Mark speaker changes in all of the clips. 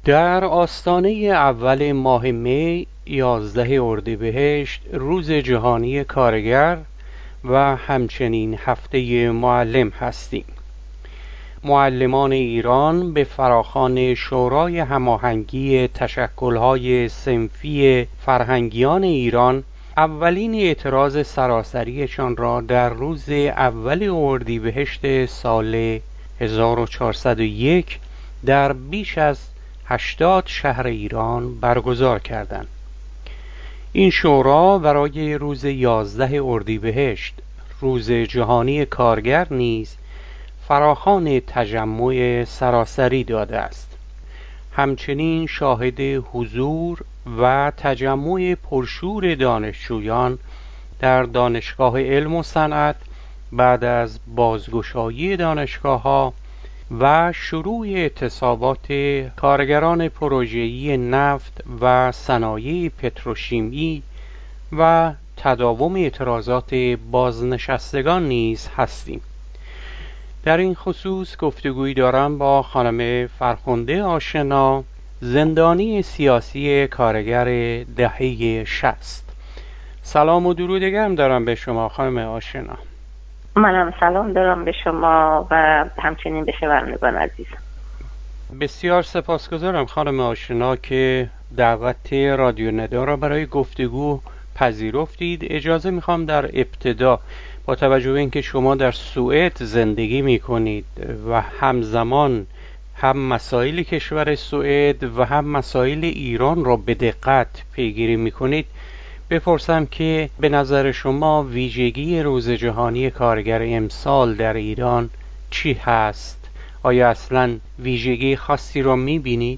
Speaker 1: در آستانه اول ماه می 11 اردیبهشت روز جهانی کارگر و همچنین هفته معلم هستیم. معلمان ایران به فراخوان شورای هماهنگی تشکل‌های صنفی فرهنگیان ایران اولین اعتراض سراسریشان را در روز اول اردیبهشت سال 1401 در بیش از 80 شهر ایران برگزار کردند. این شورا برای روز 11 اردیبهشت روز جهانی کارگر نیز فراخوان تجمع سراسری داده است. همچنین شاهد حضور و تجمع پرشور دانشجویان در دانشگاه علم و صنعت بعد از بازگشایی دانشگاه‌ها و شروع اعتصابات کارگران پروژه‌ای نفت و صنایع پتروشیمی و تداوم اعتراضات بازنشستگان نیز هستیم. در این خصوص گفتگویی دارم با خانم فرخنده آشنا، زندانی سیاسی کارگر دهه 60. سلام و درود گرم دارم به شما خانم آشنا.
Speaker 2: منم سلام دارم به شما و همچنین به شنوندگان عزیز.
Speaker 1: بسیار سپاسگزارم خانم آشنا که دعوت رادیو ندا را برای گفتگو پذیرفتید. اجازه میخوام در ابتدا با توجه به اینکه شما در سوئد زندگی میکنید و همزمان هم مسائل کشور سوئد و هم مسائل ایران را به دقت پیگیری میکنید، بپرسم که به نظر شما ویژگی روز جهانی کارگر امسال در ایران چی هست؟ آیا اصلا ویژگی خاصی را میبینید؟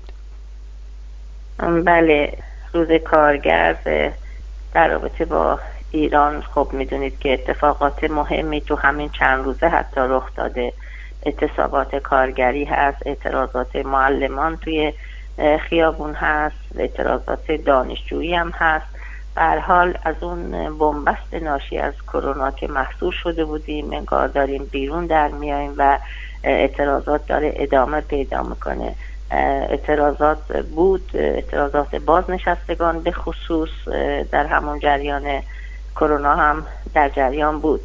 Speaker 2: بله، روز کارگر در رابطه با ایران خب میدونید که اتفاقات مهمی تو همین چند روزه حتی رخ داده. اعتصابات کارگری هست، اعتراضات معلمان توی خیابون هست، اعتراضات دانشجویی هم هست. به هر حال از اون بنبست ناشی از کرونا که محصور شده بودیم انگار داریم بیرون در میاییم و اعتراضات داره ادامه پیدا میکنه. اعتراضات بود، اعتراضات بازنشستگان به خصوص در همون جریان کرونا هم در جریان بود.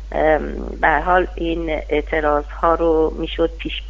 Speaker 2: به هر حال این اعتراض ها رو میشد پیش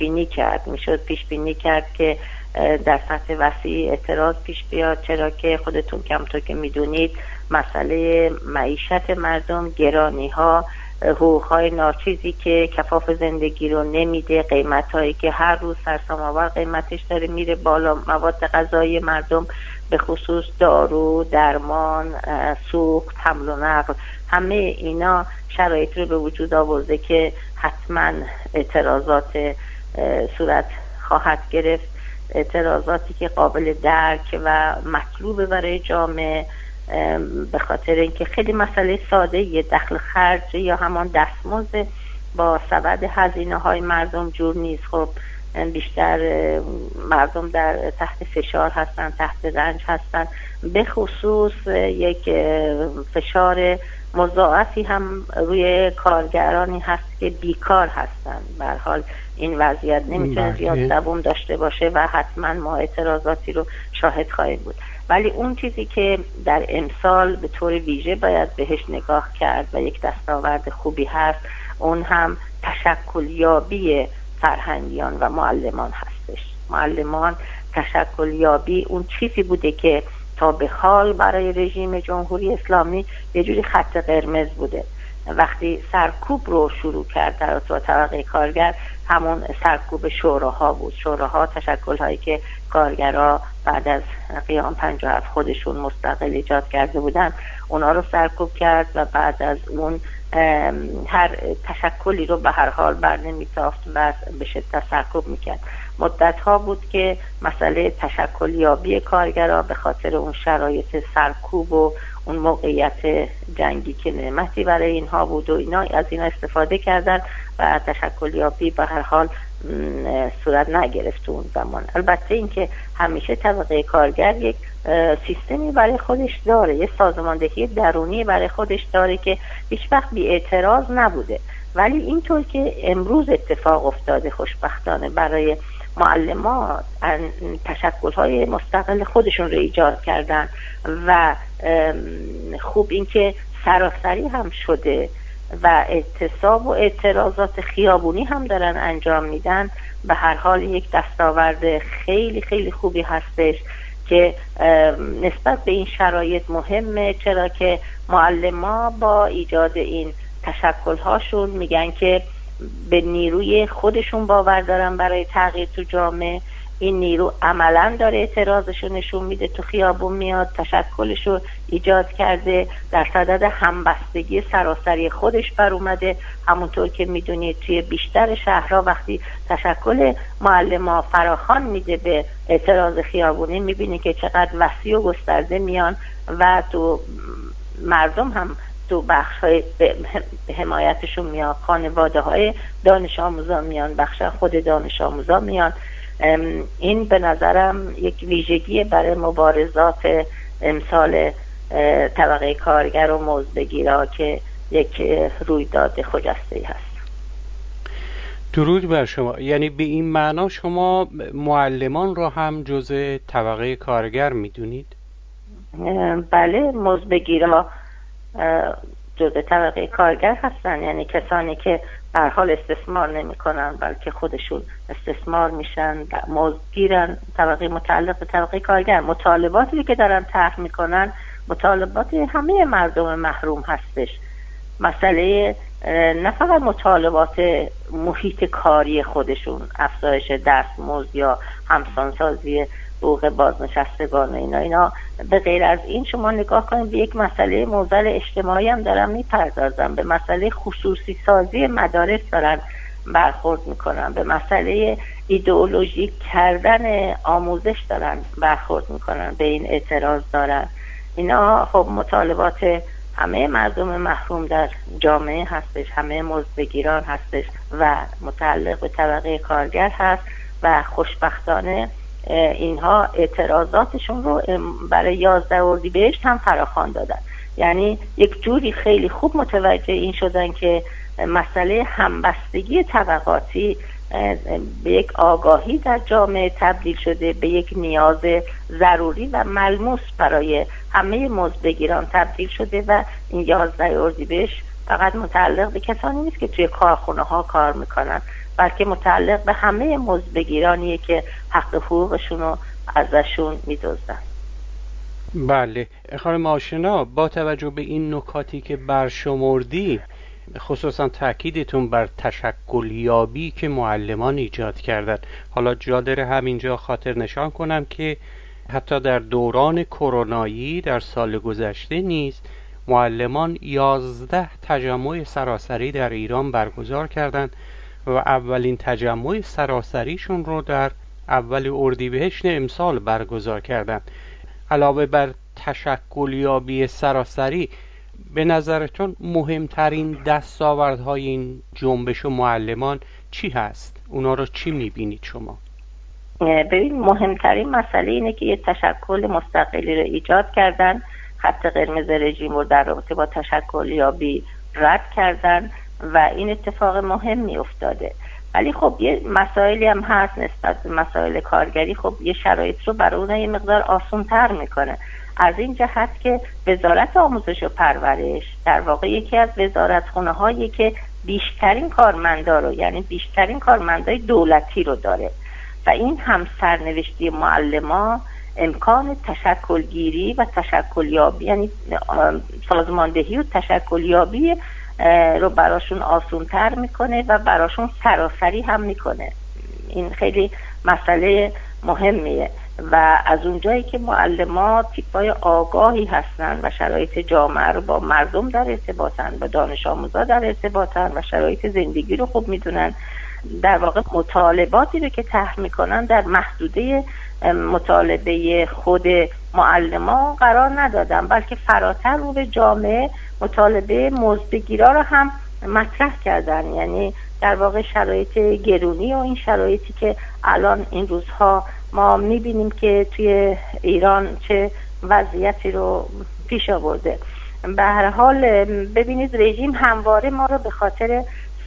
Speaker 2: بینی کرد که در سطح وسیع اعتراض پیش بیاد، چرا که خودتون کمطور که میدونید مسئله معیشت مردم، گرانی ها، حقوق های ناچیزی که کفاف زندگی رو نمیده، قیمت هایی که هر روز سرسام آور قیمتش داره میره بالا، مواد غذایی مردم به خصوص دارو، درمان، سوخت، حمل و نقل، همه اینا شرایط رو به وجود آورده که حتما اعتراضات صورت خواهد گرفت. اعتراضاتی که قابل درک و مطلوبه برای جامعه، به خاطر اینکه خیلی مسئله ساده، یه دخل خرج یا همان دستمزد با سبد هزینه های مردم جور نیست. خب بیشتر مردم در تحت فشار هستن، تحت رنج هستن، به خصوص یک فشار مضاعفی هم روی کارگرانی هست که بیکار هستن. به هر حال این وضعیت نمیتونه زیاد دوام داشته باشه و حتما ما اعتراضاتی رو شاهد خواهیم بود. ولی اون چیزی که در امسال به طور ویژه باید بهش نگاه کرد و یک دستاورد خوبی هست، اون هم تشکلیابی فرهنگیان و معلمان هستش. معلمان تشکلیابی اون چیزی بوده که تا به حال برای رژیم جمهوری اسلامی یه جوری خط قرمز بوده. وقتی سرکوب رو شروع کرد در طبقه کارگر، همون سرکوب شوراها بود. شوراها تشکل‌هایی که کارگرها بعد از قیام 57 خودشون مستقل ایجاد کرده بودن، اونا رو سرکوب کرد و بعد از اون هر تشکلی رو به هر حال بر نمی‌تافت و به شدت سرکوب میکرد. مدت‌ها بود که مسئله تشکلیابی کارگرها به خاطر اون شرایط سرکوب و اون موقعیت جنگی که نعمتی برای اینها بود و اینا از اینا استفاده کردن و تشکلیابی به هر حال صورت نگرفت اون زمان. البته اینکه همیشه طبقه کارگر یک سیستمی برای خودش داره، یک سازماندهی درونی برای خودش داره که هیچ وقت بی اعتراض نبوده. ولی اینطور که امروز اتفاق افتاده خوشبختانه برای معلمات تشکل‌های مستقل خودشون رو ایجاد کردن و خوب این که سراسری هم شده و اعتصاب و اعتراضات خیابونی هم دارن انجام میدن، به هر حال یک دستاورد خیلی خیلی خوبی هستش که نسبت به این شرایط مهمه، چرا که معلم‌ها با ایجاد این تشکل‌هاشون میگن که به نیروی خودشون باور دارن برای تغییر تو جامعه. این نیرو عملاً داره اعتراضشو نشون میده، تو خیابون میاد تشکلشو ایجاد کرده، در صدد همبستگی سراسری خودش بر اومده. همونطور که میدونید توی بیشتر شهرها وقتی تشکل معلم‌ها فراخوان میده به اعتراض خیابونی، میبینی که چقدر وسیع و گسترده میان و تو مردم هم تو بخش‌های به حمایتشون میاد، خانواده های دانش آموزان میان، بخش خود دانش آموزان میان. این به نظرم یک ویژگی برای مبارزات امسال طبقه کارگر و مزدبگیرا که یک رویداد خجسته‌ای هست.
Speaker 1: درود بر شما. یعنی به این معنا شما معلمان را هم جزء طبقه کارگر میدونید؟
Speaker 2: بله، مزدبگیرا جزء طبقه کارگر هستن، یعنی کسانی که به هر حال استثمار نمی کنن بلکه خودشون استثمار میشن، مزدگیرن، طبقه متعلق به طبقه کارگر. مطالباتی که دارن طرح میکنن مطالبات همه مردم محروم هستش. مسئله نه فقط مطالبات محیط کاری خودشون، افزایش دستمزد یا همسانسازی حقوق بازنشستگان و اینا به غیر از این شما نگاه کنید به یک مسئله معضل اجتماعی هم دارن میپردازن، به مسئله خصوصی سازی مدارس دارن برخورد میکنن، به مسئله ایدئولوژیک کردن آموزش دارن برخورد میکنن، به این اعتراض دارن. اینا خب مطالبات همه مردم محروم در جامعه هستش، همه مزدبگیران هستش و متعلق به طبقه کارگر هست و خوشبختانه اینها اعتراضاتشون رو برای 11 اردیبهشت هم فراخوان دادن. یعنی یک جوری خیلی خوب متوجه این شدن که مسئله همبستگی طبقاتی به یک آگاهی در جامعه تبدیل شده، به یک نیاز ضروری و ملموس برای همه مزدبگیران تبدیل شده و این 11 اردیبهشت فقط متعلق به کسانی نیست که توی کارخونه ها کار میکنن، بلکه متعلق به همه مزدبگیرانیه که حق حقوقشون رو ازشون میدزدن.
Speaker 1: بله خانم آشنا، با توجه به این نکاتی که برشمردی، خصوصا تأکیدتون بر تشکلیابی که معلمان ایجاد کردند، حالا جا داره همینجا خاطر نشان کنم که حتی در دوران کرونایی در سال گذشته نیز معلمان 11 تجمع سراسری در ایران برگزار کردند و اولین تجمع سراسریشون رو در اول اردیبهشت امسال برگزار کردند. علاوه بر تشکلیابی سراسری، به نظرتون مهمترین دستاوردهای این جنبش و معلمان چی هست؟ اونا رو چی میبینید شما؟
Speaker 2: ببین، مهمترین مسئله اینه که یه تشکل مستقلی رو ایجاد کردن، خط قرمز رژیم رو در رابطه با تشکلیابی رد کردن و این اتفاق مهمی افتاده. ولی خب یه مسائلی هم هست نسبت به مسائل کارگری، خب یه شرایط رو برای اونها یه مقدار آسان‌تر میکنه، از این جهت که وزارت آموزش و پرورش در واقع یکی از وزارتخونه هایی که بیشترین کارمندا رو، یعنی بیشترین کارمندای دولتی رو داره و این هم سرنوشتی معلمان امکان تشکلگیری و تشکلیابی، یعنی سازماندهی و تشکلیابی رو براشون آسان‌تر میکنه و براشون سراسری هم میکنه. این خیلی مسئله مهمیه و از اونجایی که معلمان تیپای آگاهی هستن و شرایط جامعه رو با مردم در ارتباطن، با دانش آموزا در ارتباطن و شرایط زندگی رو خوب میدونن، در واقع مطالباتی رو که طرح میکنن در محدوده مطالبه خود معلمان قرار ندادن، بلکه فراتر رو به جامعه مطالبه مزدبگیرا رو هم مطرح کردن. یعنی در واقع شرایط گرونی و این شرایطی که الان این روزها ما میبینیم که توی ایران چه وضعیتی رو پیش آورده. به هر حال ببینید رژیم همواره ما رو به خاطر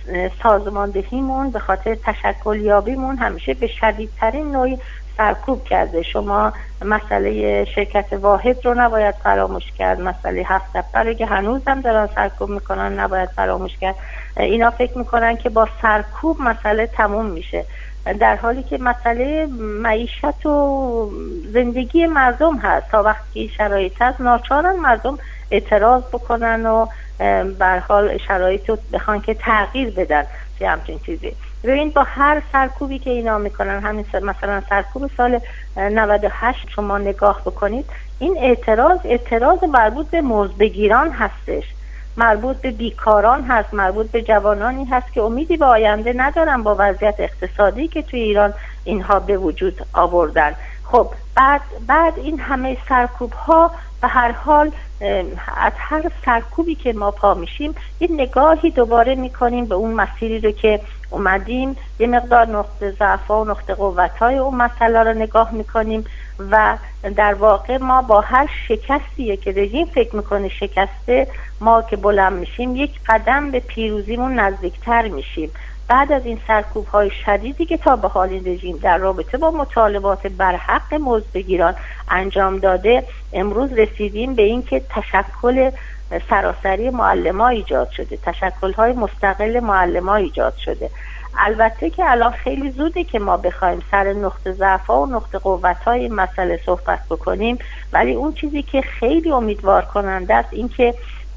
Speaker 2: سازماندهیمون به خاطر تشکل یابیمون همیشه به شدیدترین نوعی سرکوب کرده. شما مسئله شرکت واحد رو نباید فراموش کرد، مسئله 7 نفره که هنوز هم دارن سرکوب میکنن نباید فراموش کرد. اینا فکر میکنن که با سرکوب مسئله تموم میشه، در حالی که مسئله معیشت و زندگی مردم هست. تا وقتی شرایط هست ناچارن مردم اعتراض بکنن و به هر حال شرایط رو بخوان که تغییر بدن چه همچین چیزی. ببین با هر سرکوبی که اینا میکنن، همین مثلا سرکوب سال 98 شما نگاه بکنید، این اعتراض مربوط به مزدبگیران هستش، مربوط به بیکاران هست، مربوط به جوانانی هست که امیدی به آینده ندارن با وضعیت اقتصادی که توی ایران اینها به وجود آوردن. خب بعد این همه سرکوب ها به هر حال از هر سرکوبی که ما پا میشیم یه نگاهی دوباره میکنیم به اون مسیری رو که اومدیم، یه مقدار نقطه ضعف و نقطه قوت های اون مسئله رو نگاه میکنیم و در واقع ما با هر شکستیه که رژیم فکر میکنه شکسته، ما که بلند میشیم یک قدم به پیروزیمون نزدیکتر میشیم. بعد از این سرکوب های شدیدی که تا به حال این رژیم در رابطه با مطالبات برحق مزدبگیران انجام داده، امروز رسیدیم به این که تشکل سراسری معلم‌ها ایجاد شده، تشکل‌های مستقل معلم‌ها ایجاد شده. البته که الان خیلی زوده که ما بخوایم سر نقطه ضعف‌ها و نقطه قوت‌های این مسئله صحبت بکنیم، ولی اون چیزی که خیلی امیدوار کننده است این که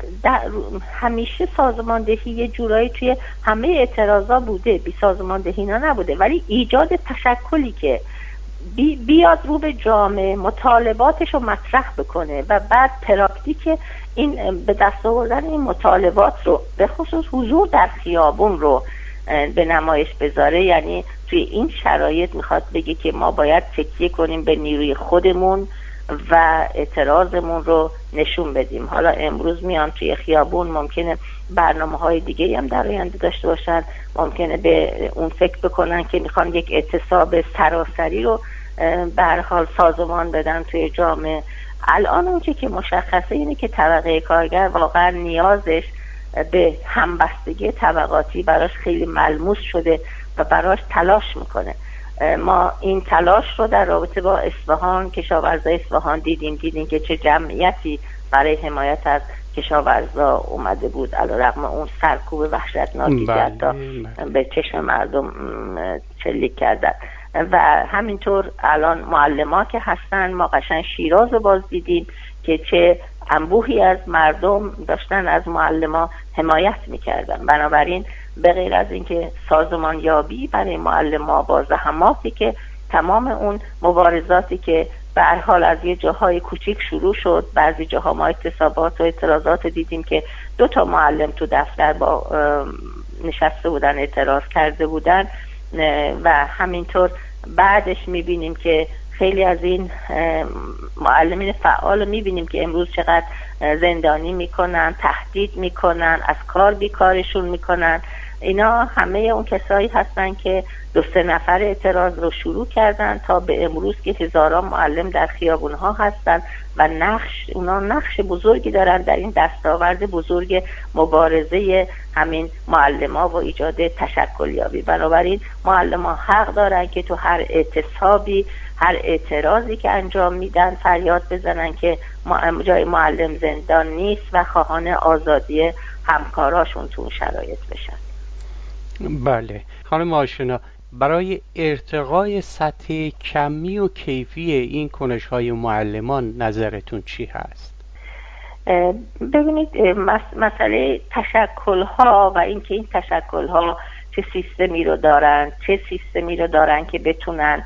Speaker 2: همیشه سازماندهی یه جورایی توی همه اعتراضا بوده، بی سازماندهی نبوده، ولی ایجاد تشکلی که بیاد رو به جامعه مطالباتش رو مطرح بکنه و بعد پراکتیک این به دست آوردن این مطالبات رو به خصوص حضور در خیابون رو به نمایش بذاره. یعنی توی این شرایط میخواد بگه که ما باید تکیه کنیم به نیروی خودمون و اعتراضمون رو نشون بدیم. حالا امروز میان توی خیابون، ممکنه برنامه‌های دیگه هم در آینده داشته باشن، ممکنه به اون فکر بکنن که میخوان یک اعتصاب سراسری رو به هر حال سازمان بدن توی جامعه. الان اون که مشخصه اینه که طبقه کارگر واقعا نیازش به همبستگی طبقاتی براش خیلی ملموس شده و براش تلاش میکنه. ما این تلاش رو در رابطه با اصفهان، کشاورزای اصفهان دیدیم که چه جمعیتی برای حمایت از کشاورزا اومده بود، علیرغم اون سرکوب وحشتناکی که حتی به چشم مردم چلیک کردن. و همینطور الان معلم‌ها که هستن، ما قشنگ شیراز رو باز دیدیم که چه انبوهی از مردم داشتن از معلم‌ها حمایت میکردن. بنابراین به غیر از اینکه سازمان یابی برای معلم‌ها با زحماتی که تمام اون مبارزاتی که به هر حال از یه جاهای کوچیک شروع شد، بعضی جاها ما اعتصابات و اعتراضات دیدیم که 2 معلم تو دفتر با نشسته بودن، اعتراض کرده بودن و همینطور بعدش میبینیم که خیلی از این معلمین فعال میبینیم که امروز چقدر زندانی میکنن، تهدید میکنن، از کار بیکارشون میکنن. اینا همه اون کسایی هستن که 2-3 نفر اعتراض رو شروع کردن تا به امروز که هزاران معلم در خیابونها هستن و اونا نقش بزرگی دارن در این دستاورد بزرگ مبارزه همین معلم‌ها و ایجاد تشکلیابی. بنابراین معلم‌ها حق دارن که تو هر اعتصابی، هر اعتراضی که انجام میدن فریاد بزنن که جای معلم زندان نیست و خواهان آزادی همکاراشون تو شرایط بشن.
Speaker 1: بله خانم آشنا، برای ارتقای سطح کمی و کیفی این کنش‌های معلمان نظرتون چی هست؟
Speaker 2: ببینید مسئله تشکل‌ها و اینکه این تشکل‌ها چه سیستمی رو دارن که بتونن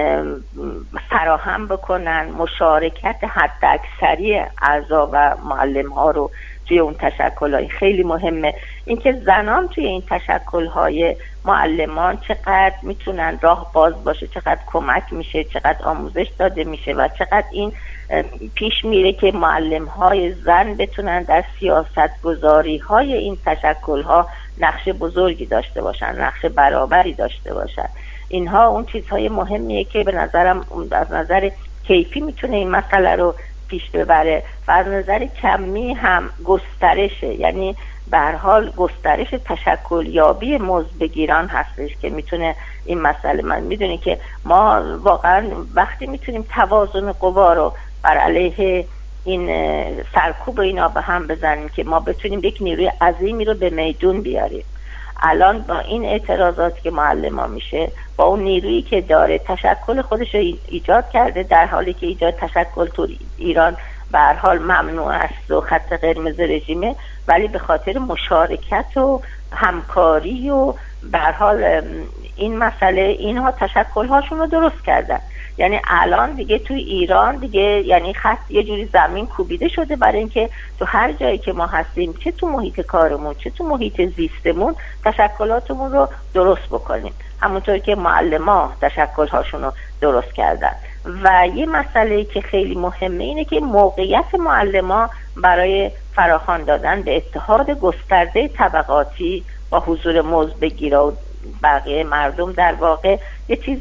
Speaker 2: فراهم بکنن مشارکت حداکثری اعضا و معلم‌ها رو توی اون تشکل‌های خیلی مهمه. اینکه زنان توی این تشکل‌های معلمان چقدر میتونن راه باز باشه، چقدر کمک میشه، چقدر آموزش داده میشه و چقدر این پیش میره که معلم‌های زن بتونن در سیاست‌گذاری‌های این تشکل‌ها نقش بزرگی داشته باشن، نقش برابری داشته باشن. اینها اون چیزهای مهمیه که به نظرم از نظر کیفی میتونه این مسئله رو پیش ببره و از نظر کمی هم گسترشه، یعنی به هر حال گسترش تشکل یابی مزدبگیران هستش که میتونه این مسئله. من میدونی که ما واقعا وقتی میتونیم توازن قوا رو بر علیه این سرکوب اینا به هم بزنیم که ما بتونیم یک نیروی عظیمی رو به میدون بیاریم. الان با این اعتراضاتی که معلم میشه، با اون نیرویی که داره تشکل خودش رو ایجاد کرده، در حالی که ایجاد تشکل تو ایران به هر حال ممنوع است و خط قرمز رژیمه، ولی به خاطر مشارکت و همکاری و به هر حال این مسئله اینها تشکل هاشون رو درست کردن. یعنی الان دیگه توی ایران دیگه یعنی خط یه جوری زمین کوبیده شده برای اینکه تو هر جایی که ما هستیم، چه تو محیط کارمون چه تو محیط زیستمون، تشکلاتمون رو درست بکنیم، همونطور که معلما تشکل‌هاشون رو درست کردن. و یه مسئله که خیلی مهمه اینه که موقعیت معلما برای فراخوان دادن به اتحاد گسترده طبقاتی با حضور مزدبگیرا و بقیه مردم در واقع یه چیز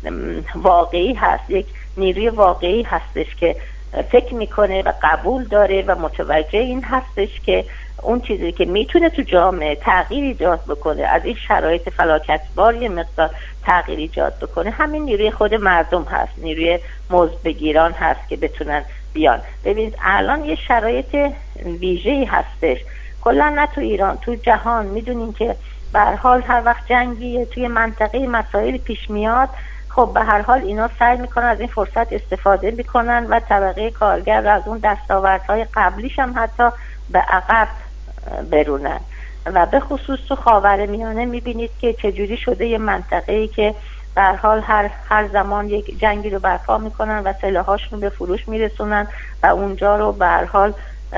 Speaker 2: واقعی هست، یک نیروی واقعی هستش که فکر میکنه و قبول داره و متوجه این هستش که اون چیزی که میتونه تو جامعه تغییر ایجاد بکنه، از این شرایط فلاکتبار یه مقدار تغییر ایجاد بکنه، همین نیروی خود مردم هست، نیروی مزدبگیران هست که بتونن بیان. ببینید الان یه شرایط ویژه‌ای هستش کلا، نه تو ایران، تو جهان. میدونین که به هر حال هر وقت جنگی توی منطقه مسائل پیش میاد، خب به هر حال اینا سعی میکنن از این فرصت استفاده میکنن و طبقه کارگر از اون دستاوردهای قبلیش هم حتی به عقب برونن. و به خصوص تو خاورمیانه میبینید که چجوری شده یه منطقه‌ای که به هر حال هر زمان یک جنگی رو برپا میکنن و سلاحاشون به فروش میرسونن و اونجا رو به هر حال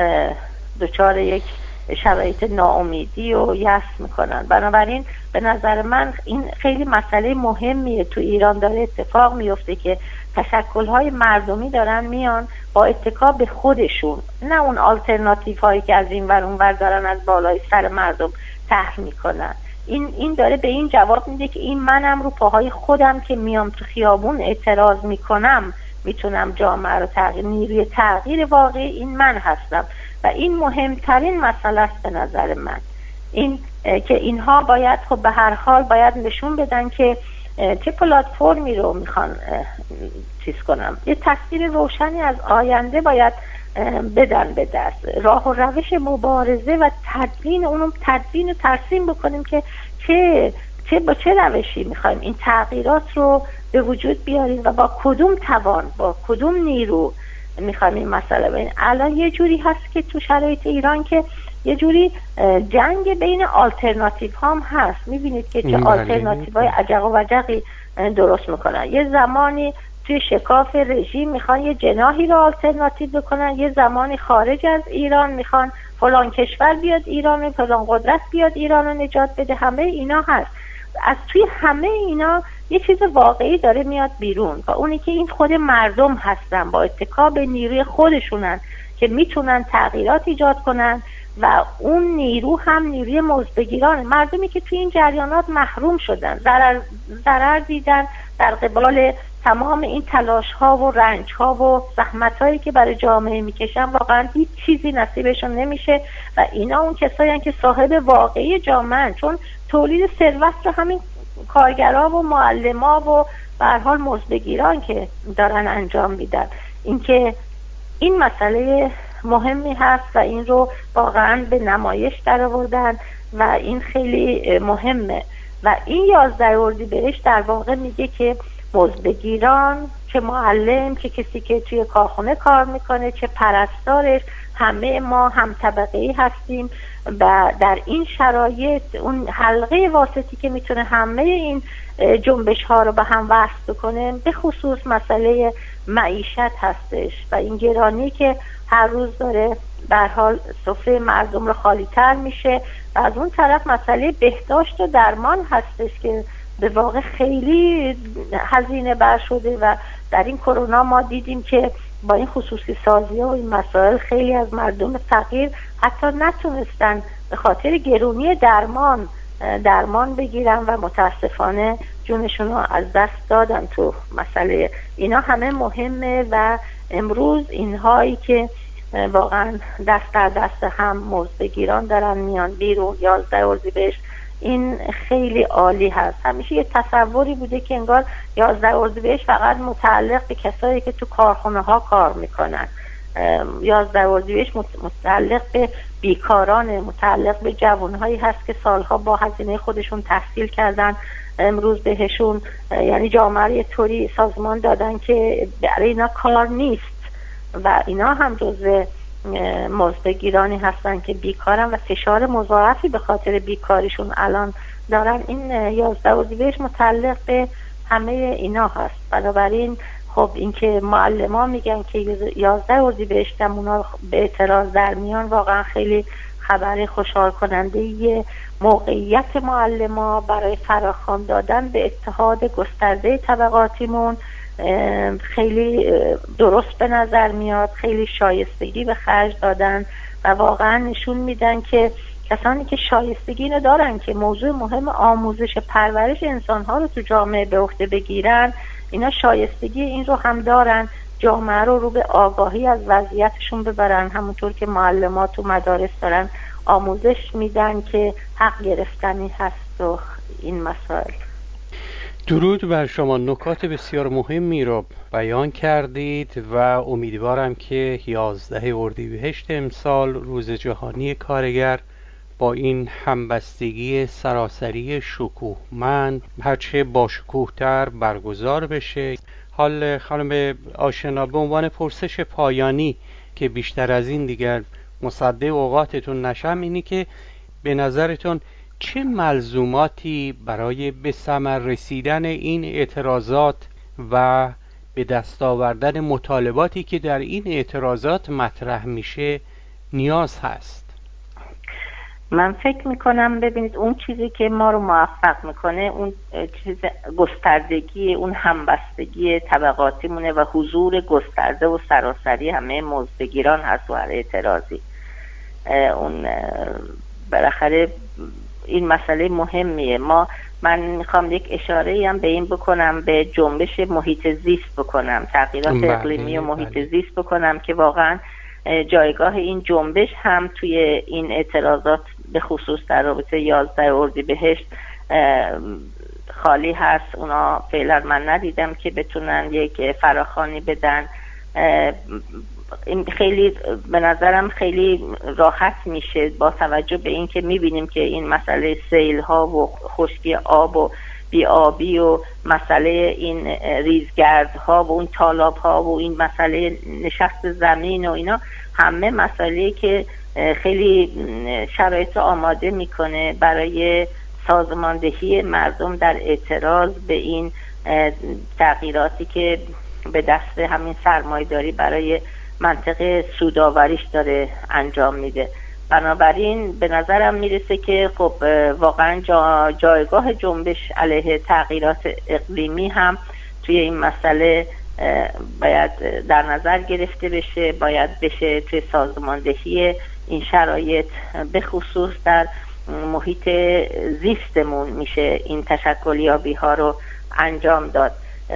Speaker 2: دچار یک شرایط ناامیدی و یأس میکنن. بنابراین به نظر من این خیلی مسئله مهمیه تو ایران داره اتفاق میفته که تشکل‌های مردمی دارن میان با اتکا به خودشون، نه اون آلترناتیو هایی که از این ور اون ور دارن از بالای سر مردم طرح میکنن. این داره به این جواب میده که این منم رو پاهای خودم که میام تو خیابون اعتراض میکنم میتونم جامعه رو تغییر، نیروی تغییر واقعی این من هستم. و این مهمترین مسئله است به نظر من، این که اینها باید خب به هر حال باید نشون بدن که چه پلتفرمی رو میخوان چیز کنم، یه تصویر روشنی از آینده باید بدن به دست، راه و روش مبارزه و تدوین اونم تدوین و ترسیم بکنیم که با چه روشی میخوایم این تغییرات رو به وجود بیاریم و با کدوم توان، با کدوم نیرو میخوایم این مسئله بین. الان یه جوری هست که تو شرایط ایران که یه جوری جنگ بین آلترناتیو هم هست. میبینید که چه آلترناتیو های عجق و وجقی درست میکنن. یه زمانی توی شکاف رژیم میخوان یه جناحی رو آلترناتیو بکنن، یه زمانی خارج از ایران میخوان فلان کشور بیاد ایران، فلان قدرت بیاد ایران رو نجات بده. همه اینا هست. از توی همه اینا یه چیز واقعی داره میاد بیرون و اونی که این خود مردم هستن با اتکا به نیروی خودشونن که میتونن تغییرات ایجاد کنن و اون نیرو هم نیروی مزدبگیران، مردمی که توی این جریانات محروم شدن، ضرر دیدن در قبال تمام این تلاش ها و رنج ها و زحمت هایی که برای جامعه میکشن، واقعا هیچ چیزی نصیبشون نمیشه و اینا اون کسایی هستن که صاحب واقعی جامعه، چون تولید ثروت رو همین کارگرها و معلما و به هر حال مزدبگیران که دارن انجام میدن. اینکه این مسئله مهمی هست و این رو واقعا به نمایش درآوردن و این خیلی مهمه. و این 11 اردیبهشت در واقع میگه که مزدبگیران، چه معلم، چه کسی که توی کارخونه کار میکنه، چه پرستارش، همه ما هم طبقه‌ای هستیم و در این شرایط اون حلقه واسطی که میتونه همه این جنبش ها رو به هم وصل کنه به خصوص مسئله معیشت هستش و این گرانی که هر روز داره به هر حال سفره مردم رو خالی تر میشه. و از اون طرف مسئله بهداشت و درمان هستش که به واقع خیلی هزینه بر شده و در این کرونا ما دیدیم که با این خصوصی سازی و این مسائل خیلی از مردم فقیر حتی نتونستن به خاطر گرونی درمان بگیرن و متاسفانه جونشون رو از دست دادن. تو مسئله اینا همه مهمه و امروز اینهایی که واقعا دست در دست هم مزدگیران دارن میان بیرون 11 اردیبهشت، این خیلی عالی هست. همیشه یه تصوری بوده که انگار 11 اردیبهشت فقط متعلق به کسایی که تو کارخونه ها کار میکنن، 11 اردیبهشت متعلق به بیکاران، متعلق به جوانهایی هست که سالها با هزینه خودشون تحصیل کردن، امروز بهشون یعنی جامعه رو یه طوری سازمان دادن که برای اینا کار نیست و اینا هم جزء مزدگیرانی هستن که بیکارن و فشار مضاعفی به خاطر بیکاریشون الان دارن. این 11 اردیبهشت متعلق به همه اینا هست. بنابراین خب اینکه معلمان میگن که 11 اردیبهشت هم اونا به اعتراض در میان، واقعا خیلی خبر خوشحال کننده. یه موقعیت معلما برای فراخوان دادن به اتحاد گسترده طبقاتیمون خیلی درست به نظر میاد، خیلی شایستگی به خرج دادن و واقعا نشون میدن که کسانی که شایستگی اینو دارن که موضوع مهم آموزش پرورش انسانها رو تو جامعه به عهده بگیرن، اینا شایستگی این رو هم دارن، جامعه رو به آگاهی از وضعیتشون ببرن، همونطور که معلمات و مدارس دارن آموزش میدن که حق گرفتنی هست و این مسائل.
Speaker 1: درود بر شما، نکات بسیار مهمی را بیان کردید و امیدوارم که 11 اردیبهشت امسال روز جهانی کارگر با این همبستگی سراسری شکوهمند هرچه با شکوه‌تر برگزار بشه. حال خانم آشنا، به عنوان پرسش پایانی که بیشتر از این دیگر مصدق اوقاتتون نشم، اینی که به نظرتون چه ملزوماتی برای به ثمر رسیدن این اعتراضات و به دست آوردن مطالباتی که در این اعتراضات مطرح میشه نیاز هست؟
Speaker 2: من فکر میکنم ببینید اون چیزی که ما رو موفق میکنه اون چیز گستردگی، اون همبستگی طبقاتی مونه و حضور گسترده و سراسری همه مزدگیران هست و هر اعتراضی. اون بالاخره این مسئله مهمیه. من میخوام یک اشاره هم به این بکنم، به جنبش محیط زیست بکنم، تغییرات اقلیمی و محیط زیست بکنم که واقعا جایگاه این جنبش هم توی این اعتراضات به خصوص در رابطه 11 اردیبهشت خالی هست. اونا فعلا من ندیدم که بتونن یک فراخوانی بدن. این خیلی به نظرم خیلی راحت میشه با توجه به این که میبینیم که این مسئله سیل ها و خشکی آب و بی‌آبی و مسئله این ریزگردها و اون تالاب ها و این مسئله نشست زمین و اینا همه مسئله که خیلی شرایط آماده میکنه برای سازماندهی مردم در اعتراض به این تغییراتی که به دست همین سرمایه‌داری برای منطقه سودآوریش داره انجام میده. بنابراین به نظرم میرسه که خب واقعا جایگاه جنبش علیه تغییرات اقلیمی هم توی این مسئله باید در نظر گرفته بشه، باید بشه توی سازماندهی این شرایط به خصوص در محیط زیستمون میشه این تشکلیابی ها رو انجام داد.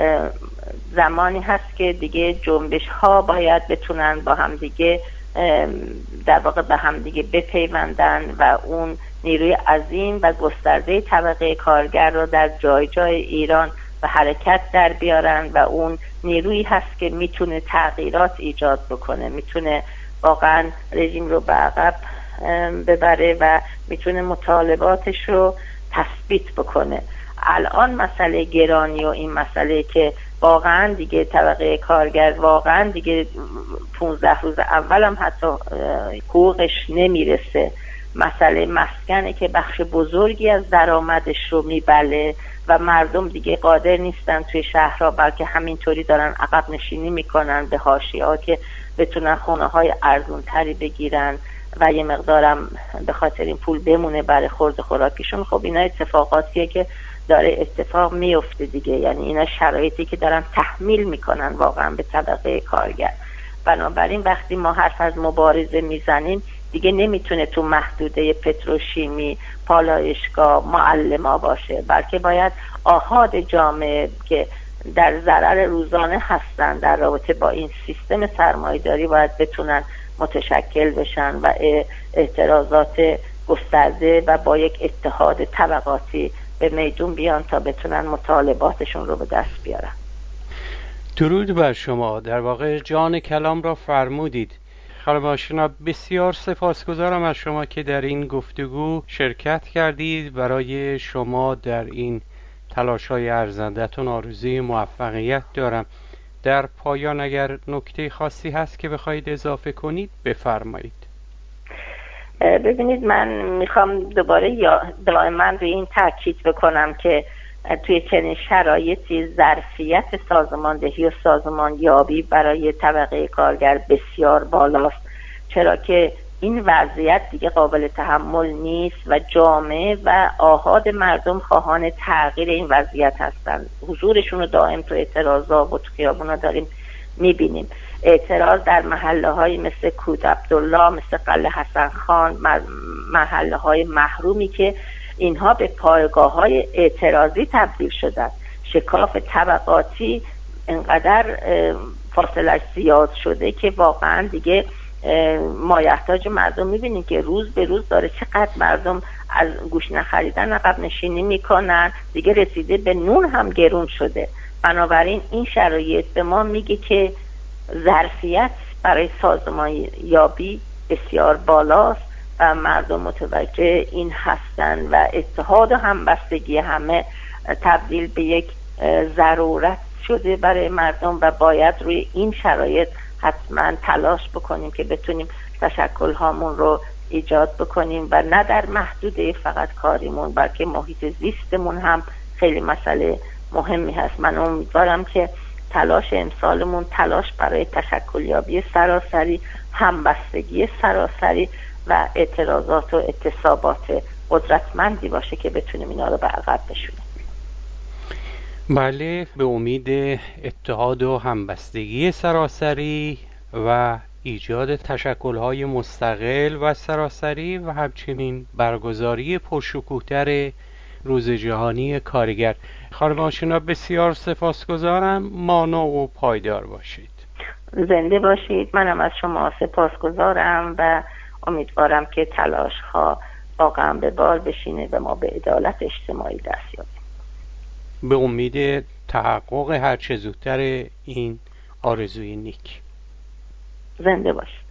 Speaker 2: زمانی هست که دیگه جنبش ها باید بتونن با هم دیگه در واقع به هم دیگه بپیوندن و اون نیروی عظیم و گسترده طبقه کارگر رو در جای جای ایران به حرکت در بیارن و اون نیرویی هست که میتونه تغییرات ایجاد بکنه، میتونه واقعا رژیم رو به عقب ببره و میتونه مطالباتش رو تثبیت بکنه. الان مسئله گرانی و این مسئله که واقعا دیگه طبقه کارگر واقعا دیگه 15 روز اولم حتی حقوقش نمیرسه، مسئله مسکنه که بخش بزرگی از درآمدش رو میبله و مردم دیگه قادر نیستن توی شهرها بلکه همینطوری دارن عقب نشینی میکنن به حاشیه‌ها که بتونن خونه‌های ارزونتری بگیرن و یه مقدارم به خاطر این پول بمونه برای خورد خوراکیشون. خب اینا اتفاقاتیه که داره اتفاق میفته دیگه، یعنی اینا شرایطی که دارن تحمیل میکنن واقعا به طبقه کارگر. بنابراین وقتی ما حرف از مبارزه میزنیم دیگه نمیتونه تو محدوده پتروشیمی، پالایشگاه، معلما باشه، بلکه باید آحاد جامعه که در ضرر روزانه هستن در رابطه با این سیستم سرمایه‌داری باید بتونن متشکل بشن و اعتراضات گسترده و با یک اتحاد طبقاتی به میدون بیان تا بتونن مطالباتشون رو به دست بیارن.
Speaker 1: درود بر شما. در واقع جان کلام را فرمودید. خانم آشنا، بسیار سپاسگزارم از شما که در این گفتگو شرکت کردید. برای شما در این تلاش‌های ارزنده‌تون آرزوی موفقیت دارم. در پایان اگر نکته خاصی هست که بخواید اضافه کنید بفرمایید.
Speaker 2: ببینید، من میخوام دوباره دائما روی این تاکید بکنم که توی چنین شرایطی ظرفیت سازماندهی و سازمانیابی برای طبقه کارگر بسیار بالاست، چرا که این وضعیت دیگه قابل تحمل نیست و جامعه و آحاد مردم خواهان تغییر این وضعیت هستند. حضورشون رو دائم تو اعتراضات و تو خیابونا داریم میبینیم. اعتراض در محله های مثل کود عبدالله، مثل قلعه حسن خان، محله های محرومی که اینها به پایگاه های اعتراضی تبدیل شدن. شکاف طبقاتی اینقدر فاصله زیاد شده که واقعا دیگه مایحتاج مردم میبینیم که روز به روز داره چقدر مردم از گوش نخریدن عقب نشینی میکنن. دیگه رسیده به نون هم گرون شده. بنابراین این شرایط به ما میگه که ظرفیت برای سازمان یابی بسیار بالاست و مردم متوجه این هستن و اتحاد و همبستگی همه تبدیل به یک ضرورت شده برای مردم و باید روی این شرایط حتما تلاش بکنیم که بتونیم تشکل هامون رو ایجاد بکنیم و نه در محدوده فقط کاریمون بلکه محیط زیستمون هم خیلی مسئله مهمی هست. من امیدوارم که تلاش امسالمون تلاش برای تشکلیابی سراسری، همبستگی سراسری و اعتراضات و اعتصابات قدرتمندی باشه که بتونیم اینا رو به عقب بشونیم.
Speaker 1: بله، به امید اتحاد و همبستگی سراسری و ایجاد تشکل‌های مستقل و سراسری و همچنین برگزاری پرشکوه‌تر روز جهانی کارگر. خانم آشنا، بسیار سپاسگزارم. مانا و پایدار باشید.
Speaker 2: زنده باشید. منم از شما سپاسگزارم و امیدوارم که تلاش‌ها واقعا به بار بشینه و ما به عدالت اجتماعی دست یابیم.
Speaker 1: به امید تحقق هرچه زودتر این آرزوی نیک.
Speaker 2: زنده باشید.